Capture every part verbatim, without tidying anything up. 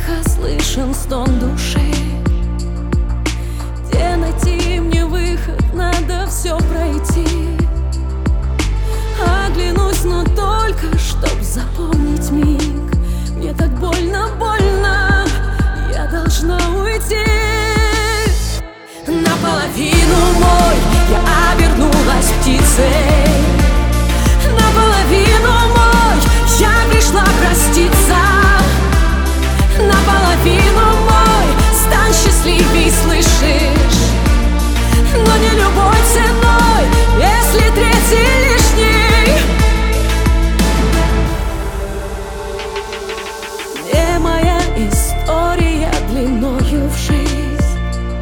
тихо слышен стон души. Где найти мне выход, надо все пройти. Оглянусь, но только чтоб запомнить миг. Мне так больно, больно, я должна уйти. Наполовину мой, я обернулась птицей. Наполовину мой, я пришла проститься. Наполовину мой, стань счастливей, слышишь? Но не любой ценой, если третий лишний. Где моя история длиною в жизнь?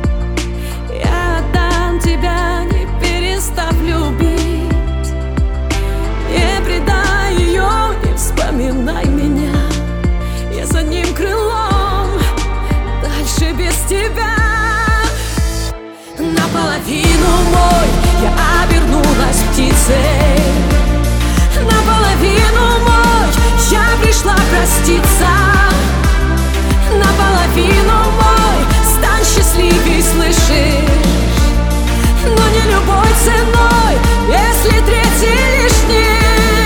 Я отдам тебя, не перестав любить. Не предай ее, не вспоминай меня. Я за ним крылом, дальше без тебя. Наполовину мой, я обернулась птицей. Наполовину мой, я пришла проститься. Наполовину мой, стань счастливей, слышишь? Но не любой ценой, если третий лишний.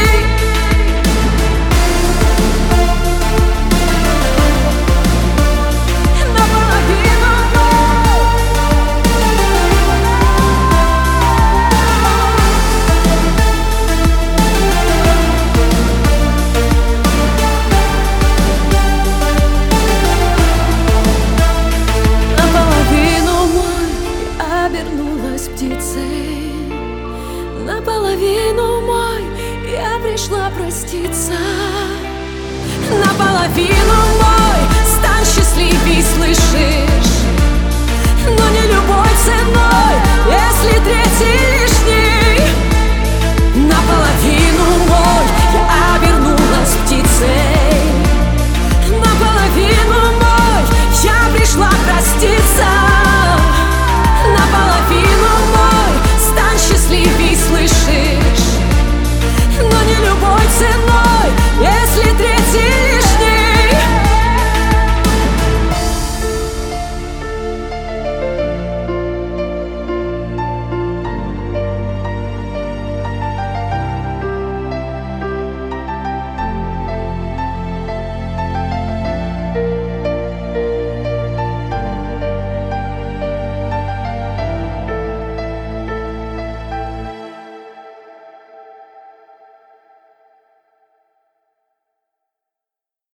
Наполовину мой, я пришла проститься. Наполовину мой, стань счастливей, слышишь? Но не любой ценой.